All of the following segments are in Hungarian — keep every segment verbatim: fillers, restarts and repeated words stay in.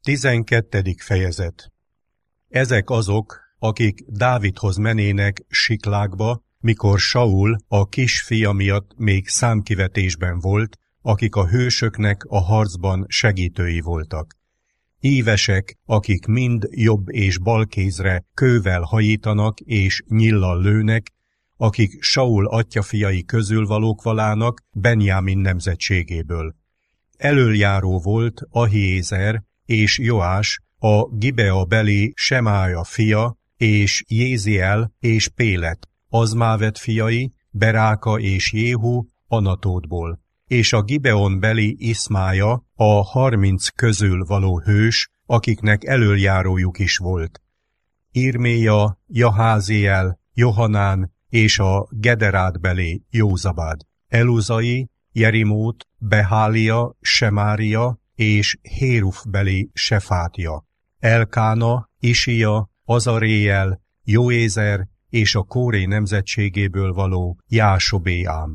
Tizenkettedik fejezet. Ezek azok, akik Dávidhoz menének Siklágba, mikor Saul a kisfia miatt még számkivetésben volt, akik a hősöknek a harcban segítői voltak. Ívesek, akik mind jobb és bal kézre kővel hajítanak és nyillal lőnek, akik Saul atyafiai közül valók valának Benjámin nemzetségéből. Elöljáró volt Ahiézer és Joás, a Gibea beli Semája fia, és Jéziel és Pélet, Azmávet fiai, Beráka és Jéhu Anatótból, és a Gibeon beli Iszmája, a harminc közül való hős, akiknek elöljárójuk is volt. Irméja, Jaháziel, Johanán és a Gederát beli Józabád, Eluzai, Jerimót, Behália, Semária és Héruf beli Sefátja, Elkána, Isia, Azaréel, Jóézer és a Kóré nemzetségéből való Jásobéám,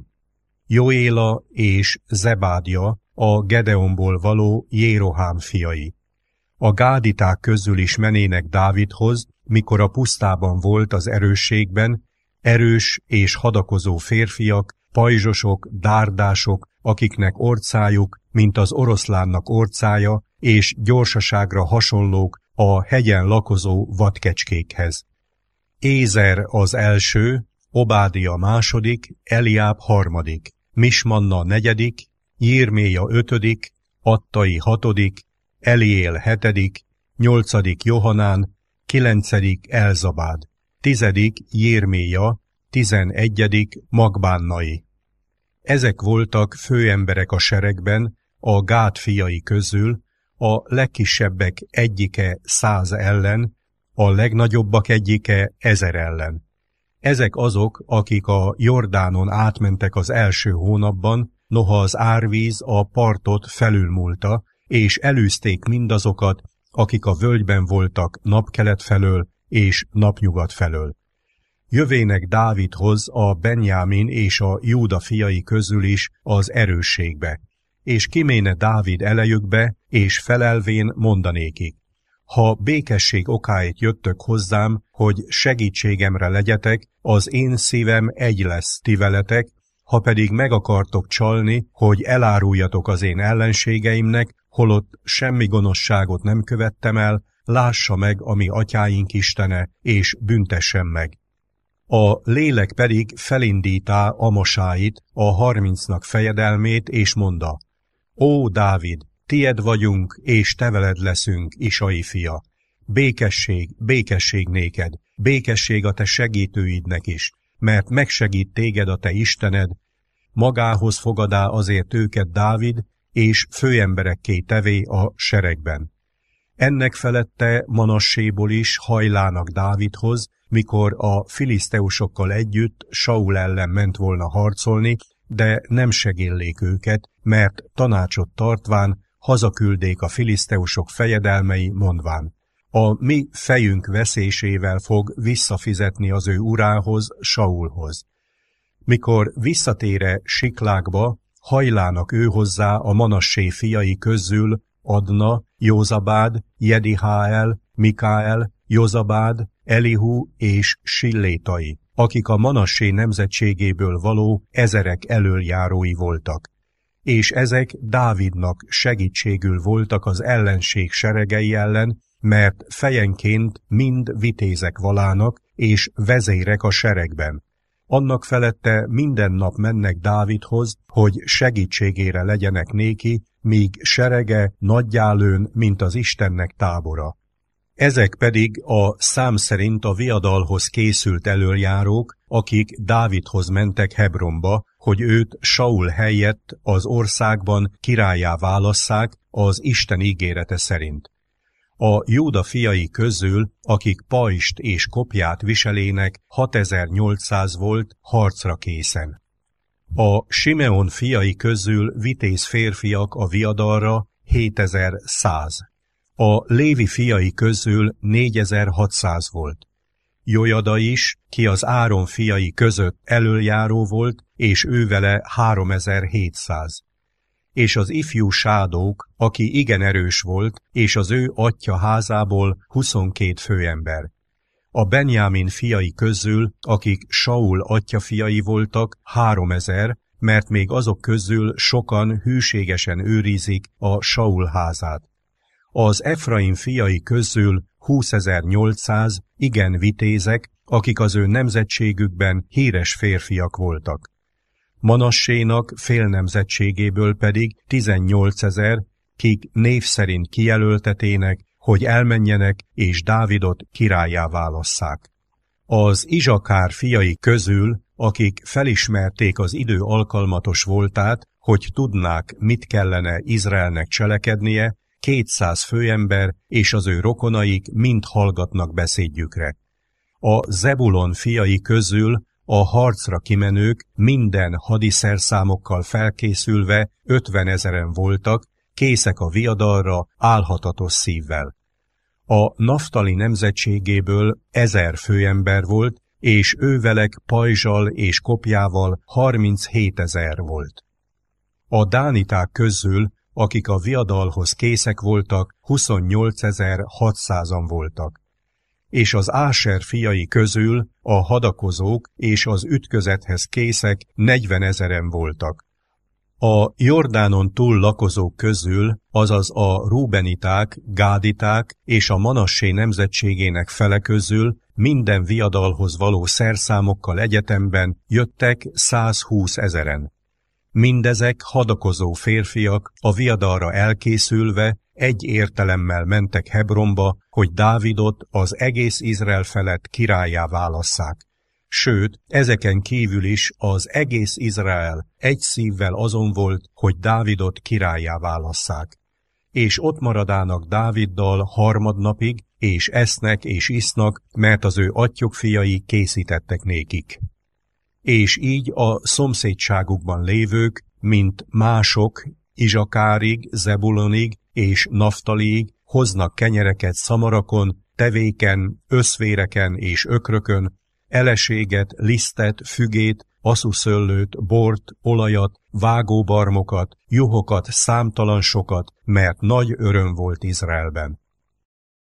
Joéla és Zebádja, a Gedeonból való Jérohám fiai. A gáditák közül is menének Dávidhoz, mikor a pusztában volt az erősségben, erős és hadakozó férfiak, pajzsosok, dárdások, akiknek orcájuk, mint az oroszlánnak orcája, és gyorsaságra hasonlók a hegyen lakozó vadkecskékhez. Ézer az első, Obádia második, Eliáb harmadik, Mismanna negyedik, Jírméja ötödik, Attai hatodik, Eliél hetedik, nyolcadik Johanán, kilencedik Elzabád, tizedik Jírméja, tizenegyedik Magbánnai. Ezek voltak főemberek a seregben, a Gád fiai közül, a legkisebbek egyike száz ellen, a legnagyobbak egyike ezer ellen. Ezek azok, akik a Jordánon átmentek az első hónapban, noha az árvíz a partot felülmúlta, és elűzték mindazokat, akik a völgyben voltak napkelet felől és napnyugat felől. Jövének Dávidhoz a Benjámin és a Júda fiai közül is az erősségbe, és kiméne Dávid elejükbe, és felelvén mondanékik: ha békesség okáért jöttök hozzám, hogy segítségemre legyetek, az én szívem egy lesz ti veletek, ha pedig meg akartok csalni, hogy eláruljatok az én ellenségeimnek, holott semmi gonoszságot nem követtem el, lássa meg a mi atyáink Istene, és büntessen meg. A lélek pedig felindítá Amasáit, a harmincnak fejedelmét, és monda: Ó, Dávid, tied vagyunk, és te veled leszünk, Isai fia. Békesség, békesség néked, békesség a te segítőidnek is, mert megsegít téged a te Istened, magához fogadá azért őket Dávid, és főemberekké tevé a seregben. Ennek felette Manasséból is hajlának Dávidhoz, mikor a filiszteusokkal együtt Saul ellen ment volna harcolni, de nem segéllék őket, mert tanácsot tartván hazaküldék a filiszteusok fejedelmei, mondván: a mi fejünk veszésével fog visszafizetni az ő urához, Saulhoz. Mikor visszatére Siklágba, hajlának ő hozzá a Manassé fiai közül Adna, Józabád, Jediháel, Mikáel, Jozabád, Elihu és Sillétai, akik a Manassé nemzetségéből való ezerek elöljárói voltak. És ezek Dávidnak segítségül voltak az ellenség seregei ellen, mert fejenként mind vitézek valának, és vezérek a seregben. Annak felette minden nap mennek Dávidhoz, hogy segítségére legyenek néki, míg serege nagyjálőn, mint az Istennek tábora. Ezek pedig a szám szerint a viadalhoz készült elöljárók, akik Dávidhoz mentek Hebronba, hogy őt Saul helyett az országban királlyá válasszák az Isten ígérete szerint. A Júda fiai közül, akik pajst és kopját viselének, hatezer-nyolcszáz volt harcra készen. A Simeon fiai közül vitéz férfiak a viadalra hétezer-száz. A Lévi fiai közül négyezer-hatszáz volt. Jojada is, ki az Áron fiai között elöljáró volt, és ővele háromezer-hétszáz. és az ifjú Sádók, aki igen erős volt, és az ő atya házából huszonkét főember. A Benjámin fiai közül, akik Saul atyafiai voltak, háromezer, mert még azok közül sokan hűségesen őrizik a Saul házát. Az Efraim fiai közül húszezer-nyolcszáz igen vitézek, akik az ő nemzetségükben híres férfiak voltak. Manassénak fél nemzetségéből pedig tizennyolcezer, kik név szerint kijelöltetének, hogy elmenjenek és Dávidot királlyá válasszák. Az Izsakár fiai közül, akik felismerték az idő alkalmatos voltát, hogy tudnák, mit kellene Izraelnek cselekednie, kétszáz főember és az ő rokonaik mind hallgatnak beszédjükre. A Zebulon fiai közül a harcra kimenők minden hadiszerszámokkal felkészülve ötvenezeren voltak, készek a viadalra álhatatos szívvel. A Naftali nemzetségéből ezer főember volt, és ővelek pajzsal és kopjával harminchétezer volt. A dániták közül, akik a viadalhoz készek voltak, huszonnyolcezer-hatszázan voltak. És az Áser fiai közül a hadakozók és az ütközethez készek negyvenezeren voltak. A Jordánon túl lakozók közül, azaz a Rúbeniták, Gáditák és a Manassé nemzetségének fele közül minden viadalhoz való szerszámokkal egyetemben jöttek százhúsz ezeren. Mindezek hadakozó férfiak, a viadalra elkészülve, egy értelemmel mentek Hebronba, hogy Dávidot az egész Izrael felett királlyá válasszák. Sőt, ezeken kívül is az egész Izrael egy szívvel azon volt, hogy Dávidot királlyá válasszák. És ott maradának Dáviddal harmadnapig, és esznek és isznak, mert az ő atyok fiai készítettek nékik. És így a szomszédságukban lévők, mint mások, Izsakárig, Zebulonig és Naftaliig hoznak kenyereket szamarakon, tevéken, összvéreken és ökrökön, eleséget, lisztet, fügét, aszuszöllőt, bort, olajat, vágóbarmokat, juhokat, számtalan sokat, mert nagy öröm volt Izraelben.